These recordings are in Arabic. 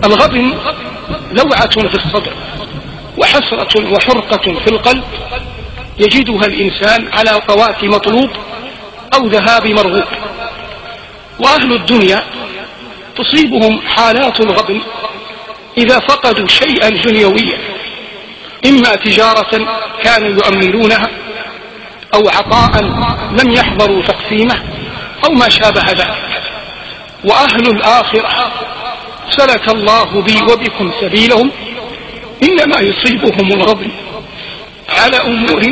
الغبن لوعة في الصدر وحسرة وحرقة في القلب يجدها الإنسان على فوات مطلوب أو ذهاب مرغوب. وأهل الدنيا تصيبهم حالات الغبن إذا فقدوا شيئا دنيويا، إما تجارة كانوا يؤملونها أو عطاء لم يحضروا تقسيمه أو ما شابه ذلك. وأهل الآخرة سلك الله بي وبكم سبيلهم إنما يصيبهم الغبن على أمور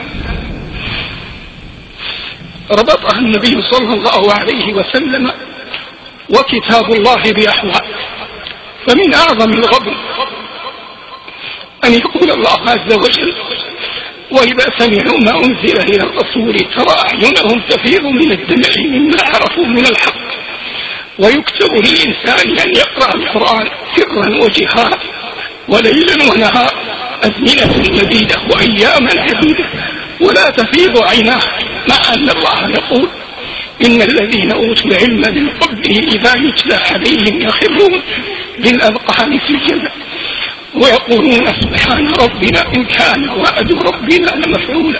ربطها النبي صلى الله عليه وسلم وكتاب الله بأحوال. فمن أعظم الغبن أن يقول الله عز وجل: وإذا سمعوا ما أنزل إلى الرسول ترى أعينهم تفيض من الدمع مما عرفوا من الحق. ويكتب للإنسان أن يقرأ القرآن سرا وجهارا وليلا ونهارا أزمنة مديدة وأياما عديدة ولا تفيض عيناه، مع أن الله يقول: إن الذين أوتوا العلم من قبله إذا يتلى عليهم يخرون بالأذقان سجدا ويقولون سبحان ربنا إن كان وعد ربنا لمفعولا.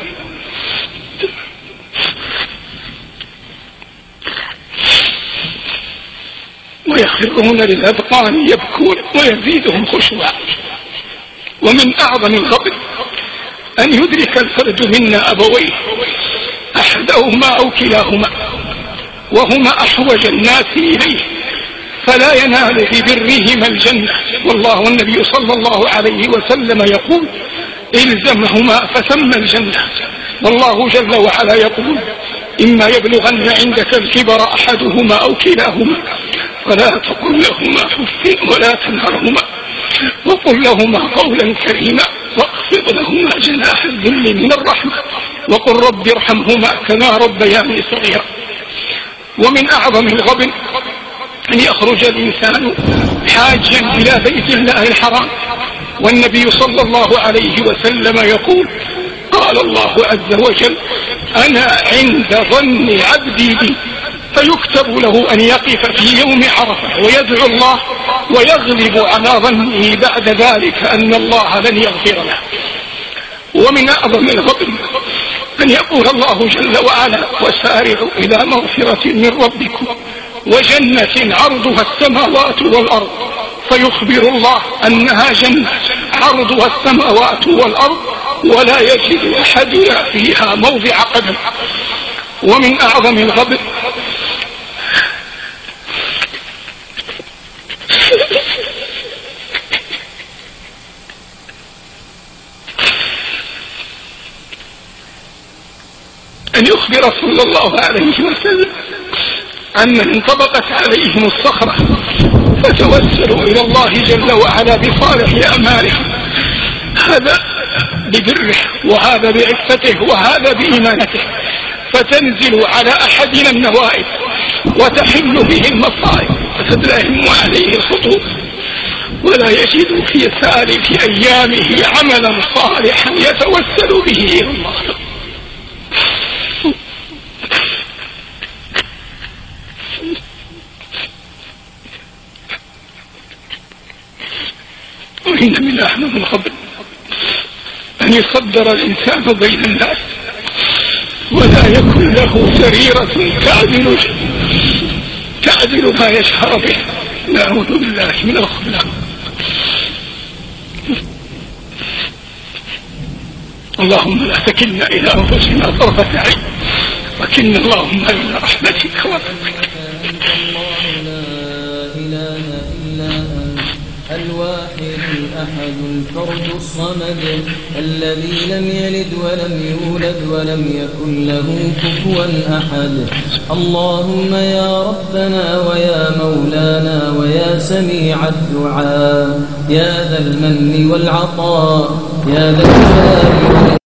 ويخرون للأذقان يبكون ويزيدهم خشوعا. ومن أعظم الغبن أن يدرك الفرد منا أبويه أحدهما أو كلاهما وهما أحوج الناس إليه فلا ينال ببرهما الجنة. والله والنبي صلى الله عليه وسلم يقول: إلزمهما فثم الجنة. والله جل وعلا يقول: إما يبلغن عندك الكبر أحدهما أو كلاهما فلا تقل لهما أف ولا تنهرهما وقل لهما قولا كريما واخفض لهما جناح الذل من الرحمة وقل رب ارحمهما كما ربياني صغيرا. ومن أعظم الغبن أن يخرج الإنسان حاجا إلى بيت الله الحرام والنبي صلى الله عليه وسلم يقول: قال الله عز وجل: أنا عند ظن عبدي بي، فيكتب له أن يقف في يوم عرفة ويدعو الله ويغلب على ظنه بعد ذلك أن الله لن يغفر له. ومن أعظم الغبن أن يقول الله جل وعلا: وسارعوا إلى مغفرة من ربكم وجنة عرضها السماوات والأرض، فيخبر الله أنها جنة عرضها السماوات والأرض ولا يجد أحدنا فيها موضع قدم. ومن أعظم الغبن أن يخبر صلى الله عليه وسلم عن من انطبقت عليهم الصخرة فتوسلوا إلى الله جل وعلا بصالح أعمالهم، هذا ببره وهذا بعفته وهذا بإيمانته، فتنزل على أحدنا النوائب وتحل به المصائب فتدلهم عليه الخطوب ولا يجد في سالف أيامه عملا صالحا يتوسل به إلى الله. وإن من أحلام الخبر أن يصدر الإنسان بين الناس ولا يكن له سريرة تعدل ما يشهر به. نعوذ بالله من الخذلان. اللهم لا تكلنا إلى أنفسنا طرفة عين وكلنا اللهم إلى رحمتك ورحمتك. الواحد الأحد الفرد الصمد الذي لم يلد ولم يولد ولم يكن له كفوا أحد. اللهم يا ربنا ويا مولانا ويا سميع الدعاء يا ذا المن والعطاء يا ذا الجلال